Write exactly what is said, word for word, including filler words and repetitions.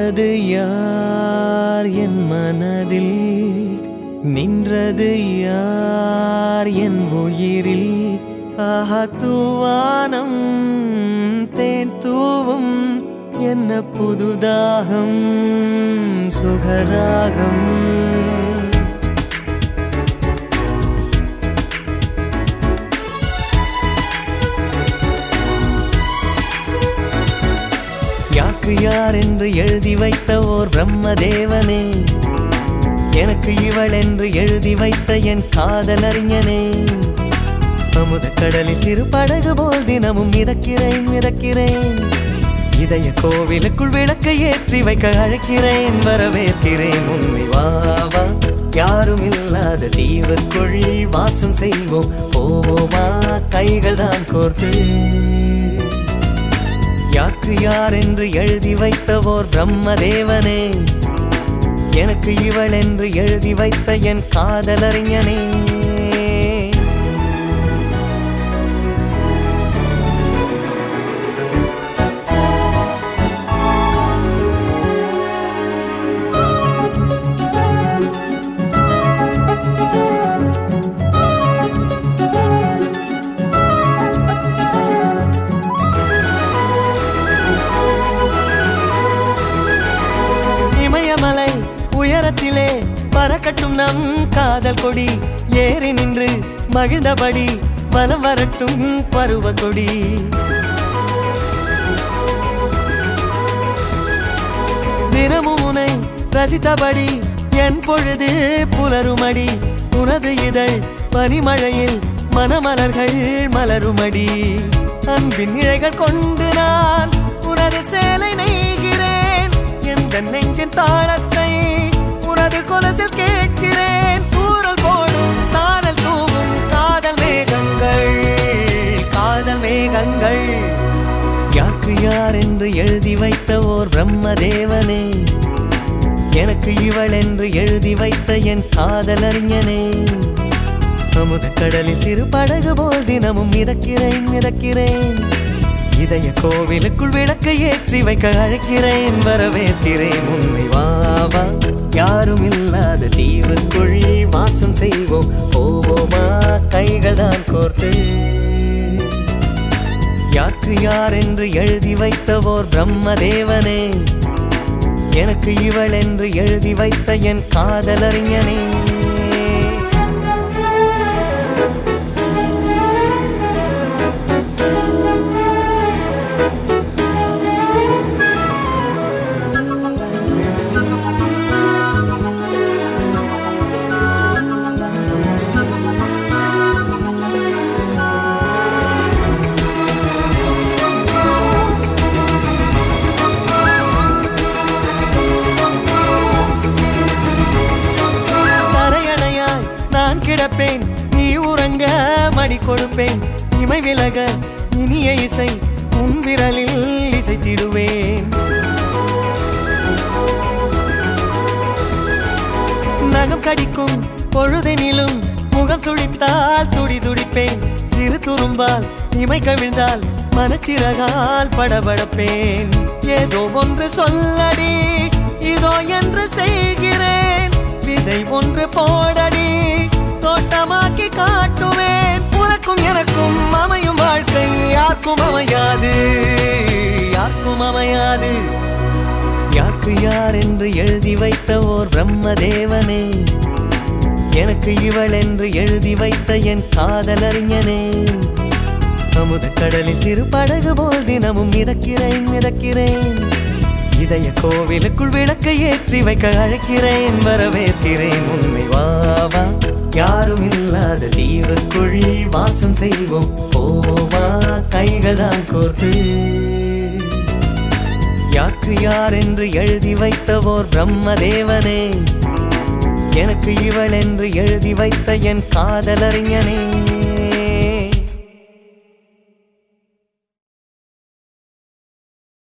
வென்றது யார் என் மனதில் நின்றது யார் என் உயிரில் ஆஹா தூவானம் தேன் தூவும் என்ன புதுதாகம் சுகராகம் யாருக்கு யார் என்று எழுதி வைத்த ஓர் பிரம்மதேவனே எனக்கு இவள் என்று எழுதி வைத்த என் காதல் அறிஞனே அமுத கடலில் சிறு படகு போல் தினமும் மிதக்கிறேன் மிதக்கிறேன் இதய கோவிலுக்குள் விளக்கை ஏற்றி வைக்க அழைக்கிறேன் வரவேற்கிறேன் உண்மை வாவா யாரும் இல்லாத தீவுக்குள் வாசம் செய்வோம் போவோமா கைகள் தான் கோர்த்து யாருக்கு யார் என்று எழுதி வைத்த ஓர் பிரம்மதேவனே எனக்கு இவள் என்று எழுதி வைத்த என் காதல் அறிஞனே இமயமலை உயரத்திலே பறக்கட்டும் நம் காதல் கொடி ஏறி நின்று மகிழ்ந்தபடி வலம் வரட்டும் பருவ கொடி தினமும் உனை ரசித்தபடி என் பொழுது புலருமடி உனது இதழ் பனிமழையில் மனமலர்கள் மலருமடி அன்பின் இழைகள் கொண்டு நான் உனது சேலை நெய்கிறேன் எந்த நெஞ்சின் தாளத்தை உனது கொலசில் கேட்கிறேன் ஊரல் போடும் சாரல் தூவும் காதல் மேகங்கள் காதல் மேகங்கள் யாருக்கு யார் என்று எழுதி வைத்த ஓர் பிரம்மதேவனே எனக்கு இவள் என்று எழுதி வைத்த என் காதல் அறிஞனே அமுத கடலில் சிறு படகு போல் தினமும் மிதக்கிறேன் மிதக்கிறேன் இதய கோவிலுக்குள் விளக்கை ஏற்றி வைக்க அழைக்கிறேன் வரவேற்கிறேன் உண்மை வாவா யாரும் இல்லாத தீவுக்குள் வாசம் செய்வோம் போவோமா கைகள் தான் கோர்த்து யாருக்கு யார் என்று எழுதி வைத்த ஓர் பிரம்மதேவனே எனக்கு இவள் என்று எழுதி வைத்த என் காதல் அறிஞனே கிடப்பேன் நீ உறங்க மடி கொடுப்பேன் இமை விலக இனிய இசை உன் விரலில் இசைத்திடுவேன் நகம் கடிக்கும் பொழுதெனிலும் முகம் சுழித்தால் துடி துடிப்பேன் சிறு துரும்பால் இமை கவிழ்ந்தால் மனச்சிறகால் படபடப்பேன் ஏதோ ஒன்று சொல்லடி இதோ என்று செய்கிறேன் விதை ஒன்று போடடி தோட்டமாக்கி காட்டுவேன் உனக்கும் எனக்கும் அமையும் வாழ்க்கை யாருக்கும் அமையாது யாருக்கும் அமையாது யாருக்கு யார் என்று எழுதி வைத்த ஓர் பிரம்மதேவனே எனக்கு இவள் என்று எழுதி வைத்த என் காதல் அறிஞனே அமுத கடலில் சிறு படகு போல் தினமும் மிதக்கிறேன் மிதக்கிறேன் இதய கோவிலுக்குள் விளக்கை ஏற்றி வைக்க அழைக்கிறேன் வரவேற்கிறேன் உண்மை வாவா யாரும் இல்லாத தீவுக்குள் வாசம் செய்வோம் போவோமா கைகள் தான் கோர்த்து யாருக்கு யார் என்று எழுதி வைத்த ஓர் பிரம்மதேவனே எனக்கு இவள் என்று எழுதி வைத்த என் காதல் அறிஞனே